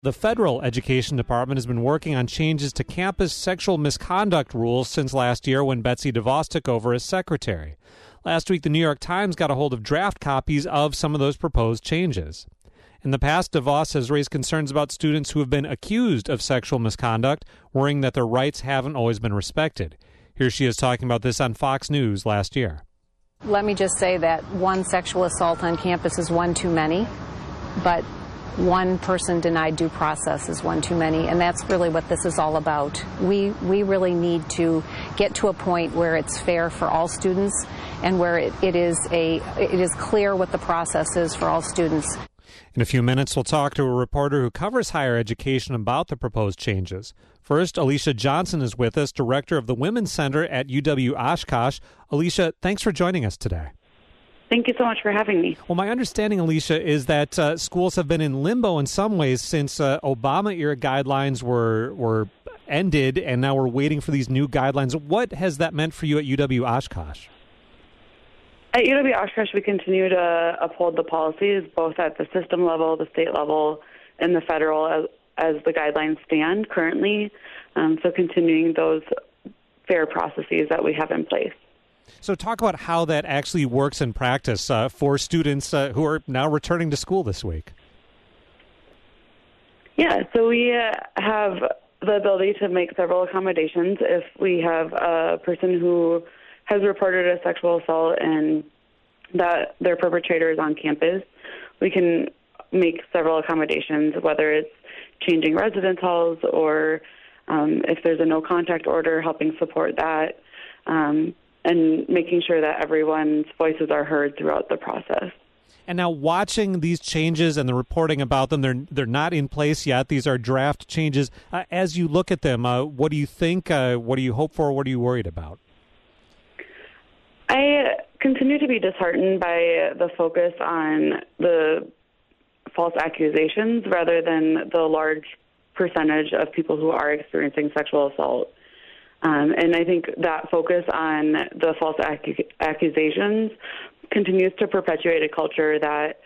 The federal education department has been working on changes to campus sexual misconduct rules since last year when Betsy DeVos took over as secretary. Last week, the New York Times got a hold of draft copies of some of those proposed changes. In the past, DeVos has raised concerns about students who have been accused of sexual misconduct, worrying that their rights haven't always been respected. Here she is talking about this on Fox News last year. Let me just say that one sexual assault on campus is one too many, but one person denied due process is one too many, and that's really what this is all about. We really need to get to a point where it's fair for all students and where it is clear what the process is for all students. In a few minutes, we'll talk to a reporter who covers higher education about the proposed changes. First, Alicia Johnson is with us, director of the Women's Center at UW-Oshkosh. Alicia, thanks for joining us today. Thank you so much for having me. Well, my understanding, Alicia, is that schools have been in limbo in some ways since Obama-era guidelines were ended, and now we're waiting for these new guidelines. What has that meant for you at UW-Oshkosh? At UW-Oshkosh, we continue to uphold the policies, both at the system level, the state level, and the federal, as the guidelines stand currently. So continuing those fair processes that we have in place. So talk about how that actually works in practice for students who are now returning to school this week. Yeah, so we have the ability to make several accommodations if we have a person who has reported a sexual assault and that their perpetrator is on campus. We can make several accommodations, whether it's changing residence halls or if there's a no-contact order, helping support that. And making sure that everyone's voices are heard throughout the process. And now watching these changes and the reporting about them, they're not in place yet. These are draft changes. As you look at them, what do you think? What do you hope for? What are you worried about? I continue to be disheartened by the focus on the false accusations rather than the large percentage of people who are experiencing sexual assault. And I think that focus on the false accusations continues to perpetuate a culture that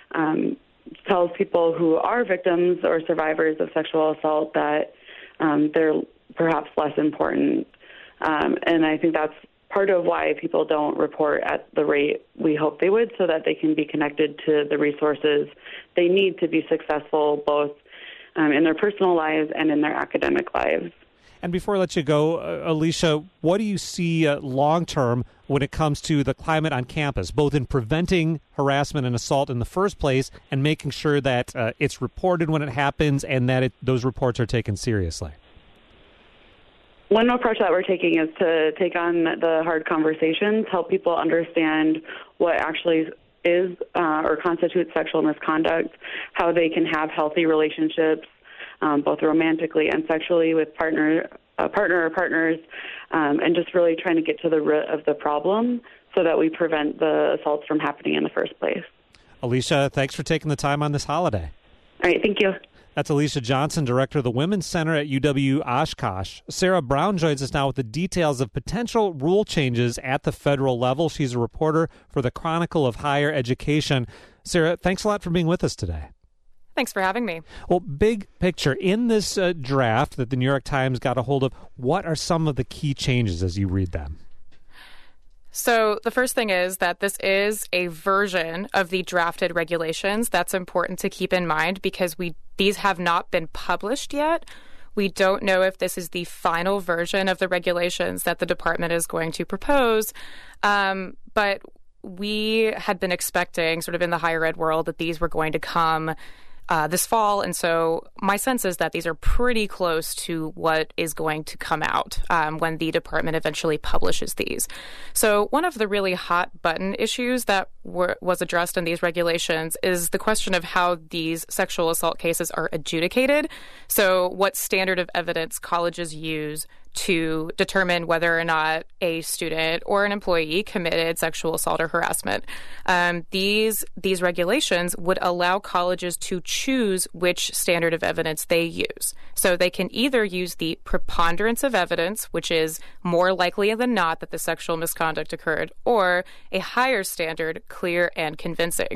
tells people who are victims or survivors of sexual assault that they're perhaps less important. And I think that's part of why people don't report at the rate we hope they would, so that they can be connected to the resources they need to be successful both in their personal lives and in their academic lives. And before I let you go, Alicia, what do you see long-term when it comes to the climate on campus, both in preventing harassment and assault in the first place and making sure that it's reported when it happens and that those reports are taken seriously? One approach that we're taking is to take on the hard conversations, help people understand what actually is or constitutes sexual misconduct, how they can have healthy relationships, both romantically and sexually with partner or partners, and just really trying to get to the root of the problem so that we prevent the assaults from happening in the first place. Alicia, thanks for taking the time on this holiday. All right, thank you. That's Alicia Johnson, director of the Women's Center at UW-Oshkosh. Sarah Brown joins us now with the details of potential rule changes at the federal level. She's a reporter for the Chronicle of Higher Education. Sarah, thanks a lot for being with us today. Thanks for having me. Well, big picture, in this draft that the New York Times got a hold of, what are some of the key changes as you read them? So the first thing is that this is a version of the drafted regulations. That's important to keep in mind because these have not been published yet. We don't know if this is the final version of the regulations that the department is going to propose, but we had been expecting sort of in the higher ed world that these were going to come this fall. And so my sense is that these are pretty close to what is going to come out when the department eventually publishes these. So one of the really hot button issues that was addressed in these regulations is the question of how these sexual assault cases are adjudicated. So what standard of evidence colleges use to determine whether or not a student or an employee committed sexual assault or harassment. These regulations would allow colleges to choose which standard of evidence they use. So they can either use the preponderance of evidence, which is more likely than not that the sexual misconduct occurred, or a higher standard, clear and convincing.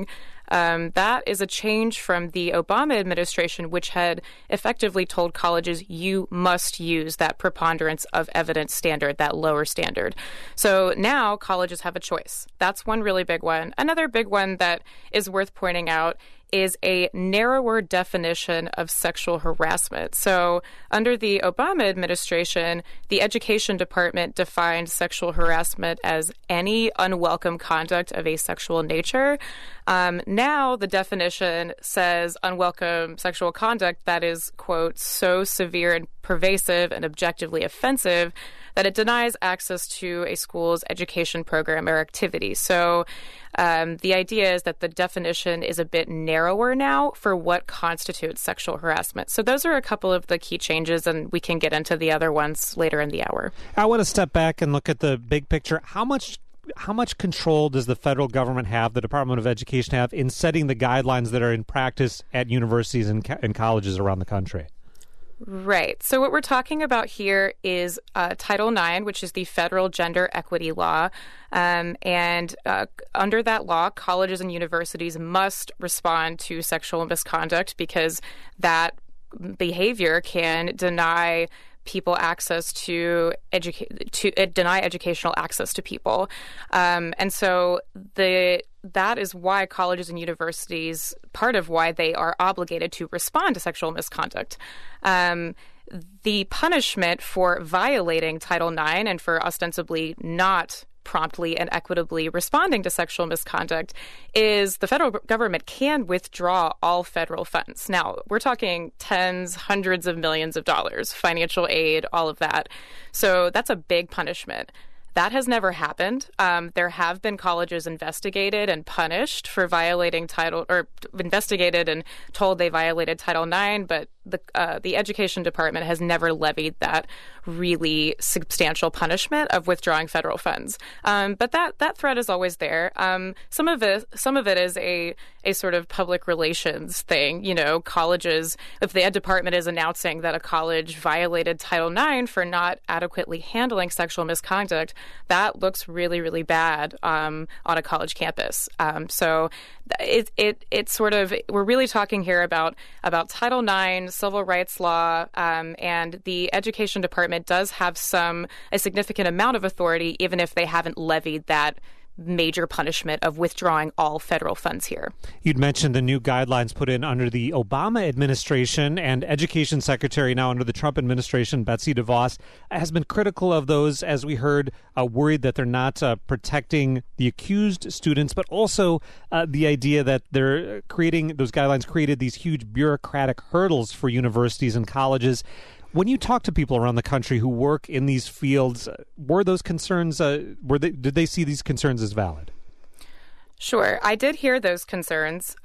That is a change from the Obama administration, which had effectively told colleges you must use that preponderance of evidence standard, that lower standard. So now colleges have a choice. That's one really big one. Another big one that is worth pointing out is a narrower definition of sexual harassment. So under the Obama administration, the Education Department defined sexual harassment as any unwelcome conduct of a sexual nature. Now the definition says unwelcome sexual conduct that is, quote, so severe and pervasive and objectively offensive that it denies access to a school's education program or activity. So the idea is that the definition is a bit narrower now for what constitutes sexual harassment. So those are a couple of the key changes, and we can get into the other ones later in the hour. I want to step back and look at the big picture. How much control does the federal government have, the Department of Education have, in setting the guidelines that are in practice at universities and colleges around the country? Right. So what we're talking about here is Title IX, which is the federal gender equity law. And under that law, colleges and universities must respond to sexual misconduct because that behavior can deny people access to deny educational access to people. And so that is why colleges and universities, part of why they are obligated to respond to sexual misconduct. The punishment for violating Title IX and for ostensibly not promptly and equitably responding to sexual misconduct is the federal government can withdraw all federal funds. Now, we're talking tens, hundreds of millions of dollars, financial aid, all of that. So that's a big punishment. That has never happened. There have been colleges investigated and punished for violating investigated and told they violated Title IX, but the Education Department has never levied that really substantial punishment of withdrawing federal funds. But that threat is always there. Some of it is a sort of public relations thing. You know, colleges, if the Ed Department is announcing that a college violated Title IX for not adequately handling sexual misconduct, that looks really, really bad on a college campus. So it's sort of, we're really talking here about Title IX, civil rights law, and the Education Department does have a significant amount of authority, even if they haven't levied that major punishment of withdrawing all federal funds here. You'd mentioned the new guidelines put in under the Obama administration, and Education Secretary now under the Trump administration, Betsy DeVos, has been critical of those, as we heard, worried that they're not protecting the accused students, but also the idea that they're those guidelines created these huge bureaucratic hurdles for universities and colleges. When you talk to people around the country who work in these fields, were those concerns, did they see these concerns as valid? Sure. I did hear those concerns.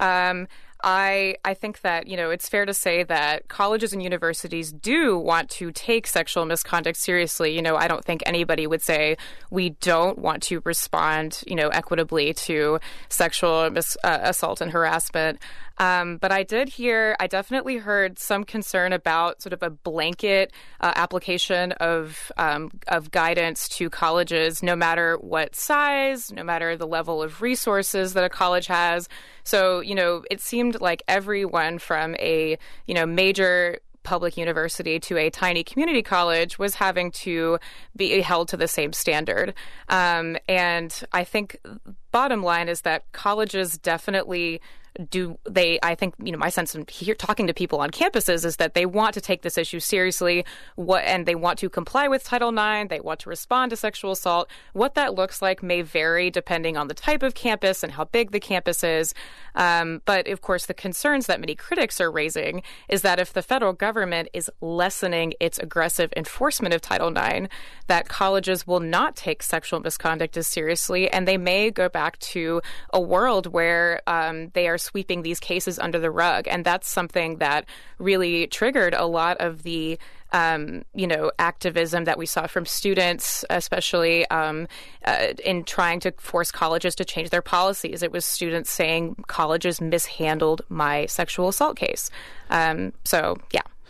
I think that, it's fair to say that colleges and universities do want to take sexual misconduct seriously. I don't think anybody would say we don't want to respond, equitably to sexual assault and harassment. But I definitely heard some concern about sort of a blanket application of guidance to colleges, no matter what size, no matter the level of resources that a college has. So, it seemed like everyone from a, major public university to a tiny community college was having to be held to the same standard. And I think bottom line is that colleges definitely I think, my sense of talking to people on campuses is that they want to take this issue seriously, and they want to comply with Title IX. They want to respond to sexual assault. What that looks like may vary depending on the type of campus and how big the campus is. But of course, the concerns that many critics are raising is that if the federal government is lessening its aggressive enforcement of Title IX, that colleges will not take sexual misconduct as seriously, and they may go back to a world where they are sweeping these cases under the rug. And that's something that really triggered a lot of the activism that we saw from students, especially in trying to force colleges to change their policies. It was students saying colleges mishandled my sexual assault case. So, yeah.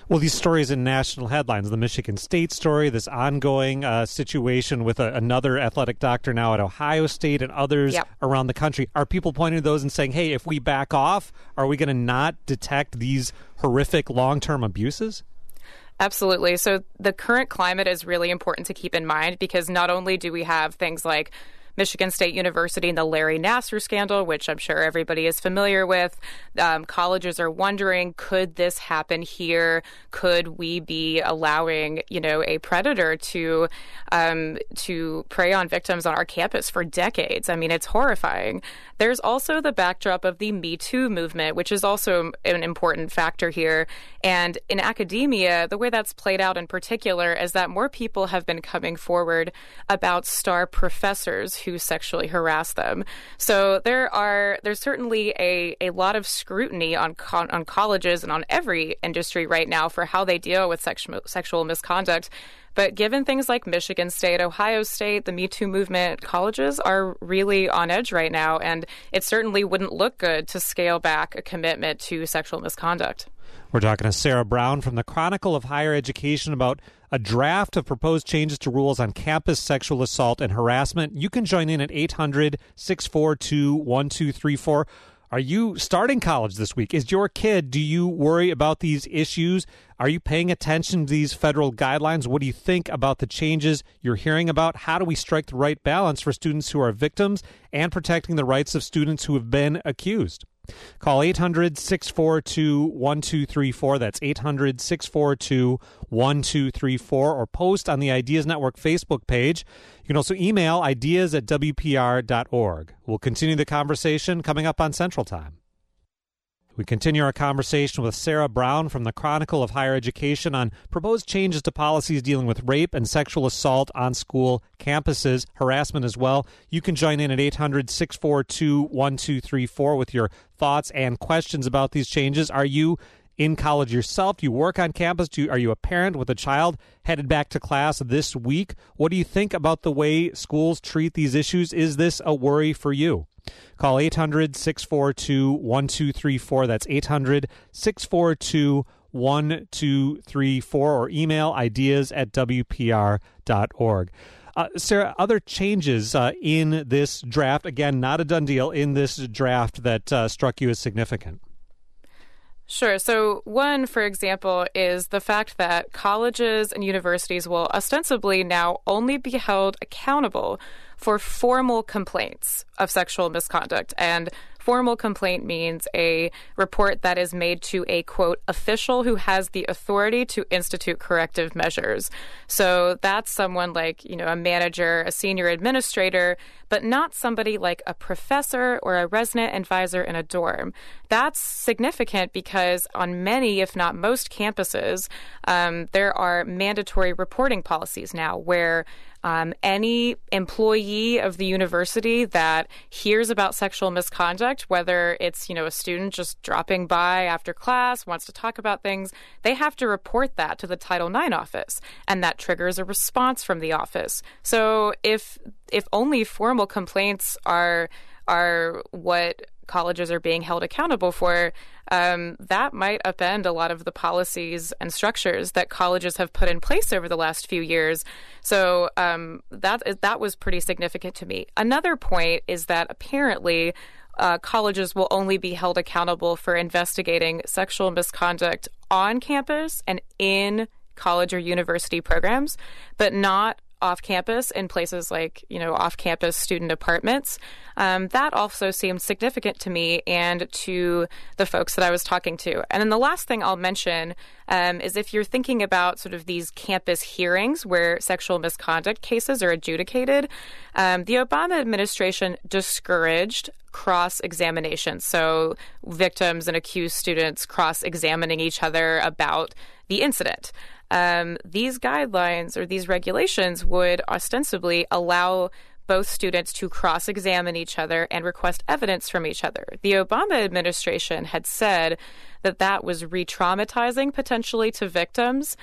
Well, these stories in national headlines, the Michigan State story, this ongoing situation with another athletic doctor now at Ohio State and others around the country. Are people pointing to those and saying, hey, if we back off, are we going to not detect these horrific long-term abuses? Absolutely. So the current climate is really important to keep in mind because not only do we have things like Michigan State University and the Larry Nassar scandal, which I'm sure everybody is familiar with. Colleges are wondering, could this happen here? Could we be allowing, a predator to prey on victims on our campus for decades? I mean, it's horrifying. There's also the backdrop of the Me Too movement, which is also an important factor here. And in academia, the way that's played out in particular is that more people have been coming forward about star professors who sexually harass them. So there's certainly a lot of scrutiny on colleges and on every industry right now for how they deal with sexual misconduct. But given things like Michigan State, Ohio State, the Me Too movement, colleges are really on edge right now, and it certainly wouldn't look good to scale back a commitment to sexual misconduct. We're talking to Sarah Brown from the Chronicle of Higher Education about a draft of proposed changes to rules on campus sexual assault and harassment. You can join in at 800-642-1234. Are you starting college this week? Is your kid? Do you worry about these issues? Are you paying attention to these federal guidelines? What do you think about the changes you're hearing about? How do we strike the right balance for students who are victims and protecting the rights of students who have been accused? Call 800-642-1234. That's 800-642-1234, or post on the Ideas Network Facebook page. You can also email ideas@wpr.org. We'll continue the conversation coming up on Central Time. We continue our conversation with Sarah Brown from the Chronicle of Higher Education on proposed changes to policies dealing with rape and sexual assault on school campuses, harassment as well. You can join in at 800-642-1234 with your thoughts and questions about these changes. Are you in college yourself? Do you work on campus? Are you a parent with a child headed back to class this week? What do you think about the way schools treat these issues? Is this a worry for you? Call 800-642-1234. That's 800-642-1234, or email ideas@wpr.org. Sarah, other changes in this draft, again, not a done deal, in this draft that struck you as significant? Sure. So one, for example, is the fact that colleges and universities will ostensibly now only be held accountable for formal complaints of sexual misconduct. And formal complaint means a report that is made to a, quote, official who has the authority to institute corrective measures. So that's someone like, a manager, a senior administrator, but not somebody like a professor or a resident advisor in a dorm. That's significant because on many, if not most campuses, there are mandatory reporting policies now where any employee of the university that hears about sexual misconduct, whether it's, a student just dropping by after class, wants to talk about things, they have to report that to the Title IX office, and that triggers a response from the office. So if only formal complaints are what colleges are being held accountable for, that might upend a lot of the policies and structures that colleges have put in place over the last few years. So that was pretty significant to me. Another point is that apparently colleges will only be held accountable for investigating sexual misconduct on campus and in college or university programs, but not off-campus in places like, off-campus student apartments. That also seemed significant to me and to the folks that I was talking to. And then the last thing I'll mention is if you're thinking about sort of these campus hearings where sexual misconduct cases are adjudicated, the Obama administration discouraged cross-examination. So victims and accused students cross-examining each other about the incident. These guidelines or these regulations would ostensibly allow both students to cross-examine each other and request evidence from each other. The Obama administration had said that was re-traumatizing potentially to victims,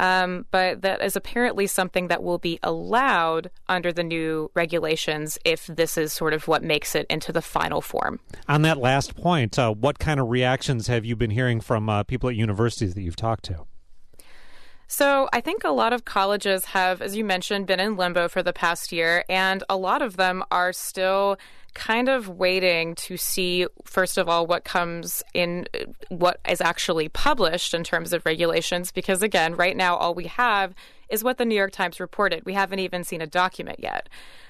but that is apparently something that will be allowed under the new regulations if this is sort of what makes it into the final form. On that last point, what kind of reactions have you been hearing from people at universities that you've talked to? So I think a lot of colleges have, as you mentioned, been in limbo for the past year, and a lot of them are still kind of waiting to see, first of all, what comes in, what is actually published in terms of regulations, because again, right now, all we have is what the New York Times reported. We haven't even seen a document yet.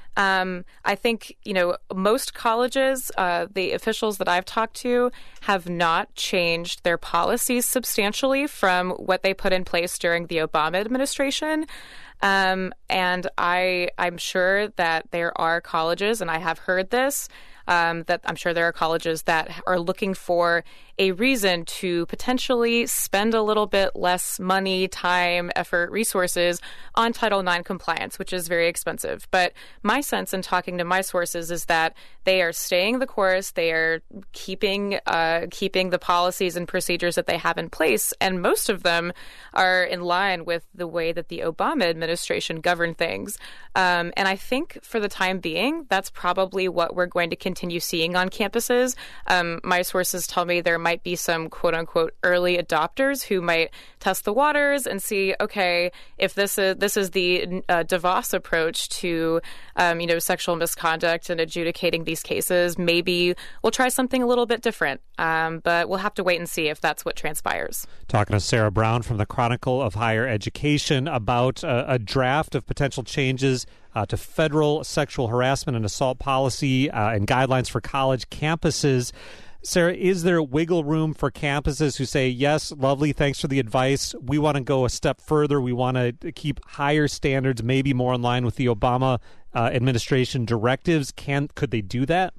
I think, most colleges, the officials that I've talked to, have not changed their policies substantially from what they put in place during the Obama administration. And I'm sure that there are colleges, and I have heard this, that I'm sure there are colleges that are looking for a reason to potentially spend a little bit less money, time, effort, resources on Title IX compliance, which is very expensive. But my sense in talking to my sources is that they are staying the course. They are keeping the policies and procedures that they have in place. And most of them are in line with the way that the Obama administration governed things. And I think for the time being, that's probably what we're going to continue seeing on campuses. My sources tell me there might be some quote unquote early adopters who might test the waters and see, okay, if this is the DeVos approach to sexual misconduct and adjudicating these cases, maybe we'll try something a little bit different. But we'll have to wait and see if that's what transpires. Talking to Sarah Brown from the Chronicle of Higher Education about a draft of potential changes to federal sexual harassment and assault policy and guidelines for college campuses. Sarah, is there wiggle room for campuses who say, yes, lovely, thanks for the advice. We want to go a step further. We want to keep higher standards, maybe more in line with the Obama administration directives. Could they do that?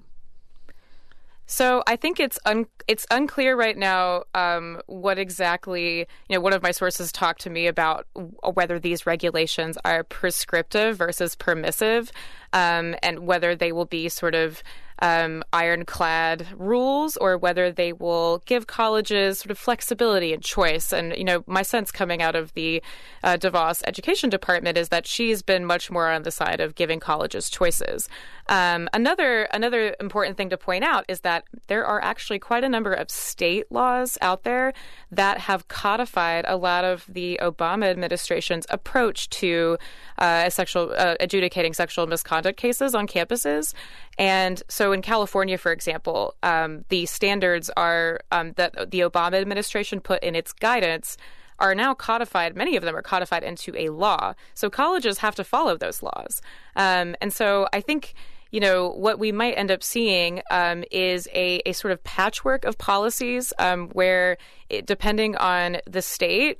So I think it's unclear right now what exactly, one of my sources talked to me about whether these regulations are prescriptive versus permissive, and whether they will be sort of ironclad rules or whether they will give colleges sort of flexibility and choice. And, my sense coming out of the DeVos Education Department is that she's been much more on the side of giving colleges choices. Another important thing to point out is that there are actually quite a number of state laws out there that have codified a lot of the Obama administration's approach to adjudicating sexual misconduct cases on campuses. And so in California, for example, the standards are that the Obama administration put in its guidance are now codified. Many of them are codified into a law. So colleges have to follow those laws. And so I think, what we might end up seeing is a sort of patchwork of policies where, depending on the state,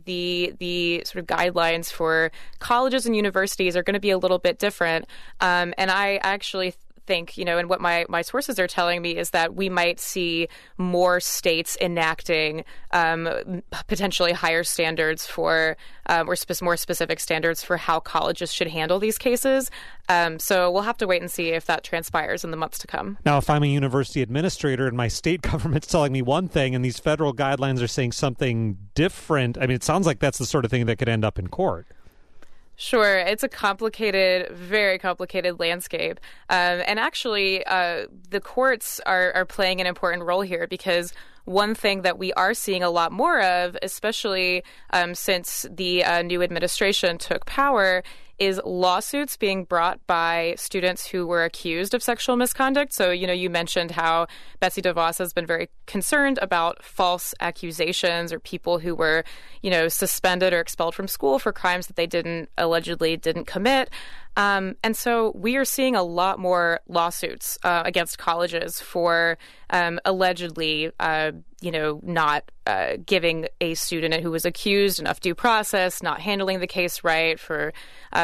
the sort of guidelines for colleges and universities are going to be a little bit different. And I actually think, and what my sources are telling me is that we might see more states enacting potentially higher standards for or more specific standards for how colleges should handle these cases. So we'll have to wait and see if that transpires in the months to come. Now, if I'm a university administrator and my state government's telling me one thing and these federal guidelines are saying something different, I mean, it sounds like that's the sort of thing that could end up in court. Sure. It's a complicated, very complicated landscape. And actually, the courts are playing an important role here because one thing that we are seeing a lot more of, especially since the new administration took power, is lawsuits being brought by students who were accused of sexual misconduct. So, you mentioned how Betsy DeVos has been very concerned about false accusations or people who were, suspended or expelled from school for crimes that they allegedly didn't commit. And so we are seeing a lot more lawsuits against colleges for allegedly, not giving a student who was accused enough due process, not handling the case right for,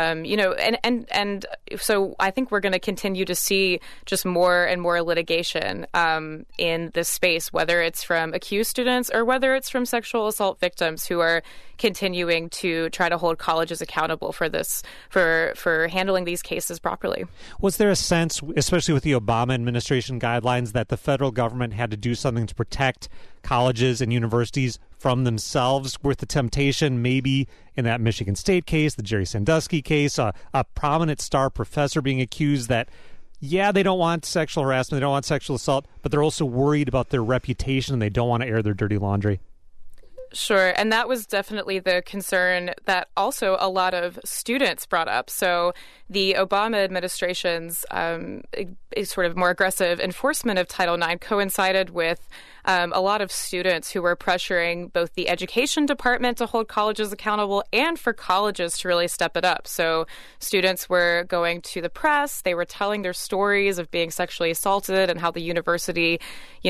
and so I think we're going to continue to see just more and more litigation in this space, whether it's from accused students or whether it's from sexual assault victims who are continuing to try to hold colleges accountable for this, for handling these cases properly. Was there a sense, especially with the Obama administration guidelines, that the federal government had to do something to protect colleges and universities from themselves, with the temptation maybe in that Michigan State case, the Jerry Sandusky case, a prominent star professor being accused that, yeah, they don't want sexual harassment, they don't want sexual assault, but they're also worried about their reputation and they don't want to air their dirty laundry? Sure. And that was definitely the concern that also a lot of students brought up. So the Obama administration's sort of more aggressive enforcement of Title IX coincided with a lot of students who were pressuring both the education department to hold colleges accountable and for colleges to really step it up. So students were going to the press. They were telling their stories of being sexually assaulted and how the university,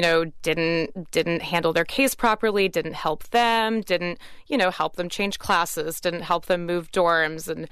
didn't handle their case properly, didn't help them, didn't, help them change classes, didn't help them move dorms and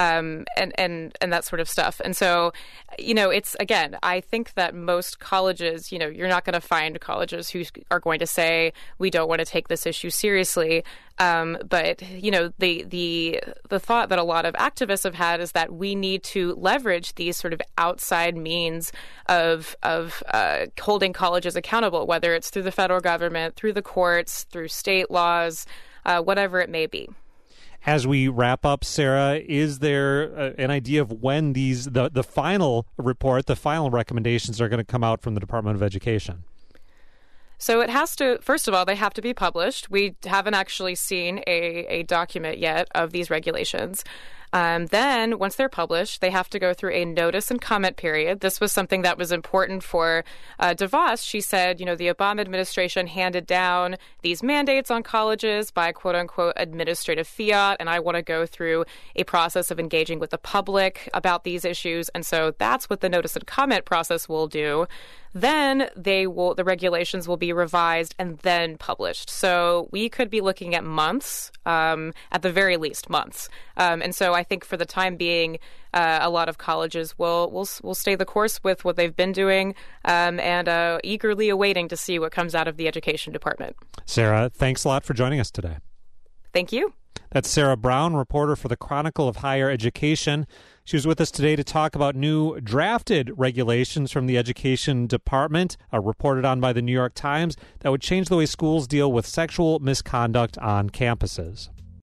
that sort of stuff. And so, it's, again, I think that most colleges, you're not going to find colleges who are going to say, we don't want to take this issue seriously. But, the thought that a lot of activists have had is that we need to leverage these sort of outside means of holding colleges accountable, whether it's through the federal government, through the courts, through state laws, whatever it may be. As we wrap up, Sarah, is there an idea of when the final report, the final recommendations are going to come out from the Department of Education? So it has to, first of all, they have to be published. We haven't actually seen a document yet of these regulations. Then, once they're published, they have to go through a notice and comment period. This was something that was important for DeVos. She said, the Obama administration handed down these mandates on colleges by, quote unquote, administrative fiat. And I want to go through a process of engaging with the public about these issues. And so that's what the notice and comment process will do. Then the regulations will be revised and then published. So we could be looking at months, at the very least months. And so I think for the time being, a lot of colleges will stay the course with what they've been doing and eagerly awaiting to see what comes out of the education department. Sarah, thanks a lot for joining us today. Thank you. That's Sarah Brown, reporter for the Chronicle of Higher Education. She was with us today to talk about new drafted regulations from the Education Department, reported on by the New York Times, that would change the way schools deal with sexual misconduct on campuses.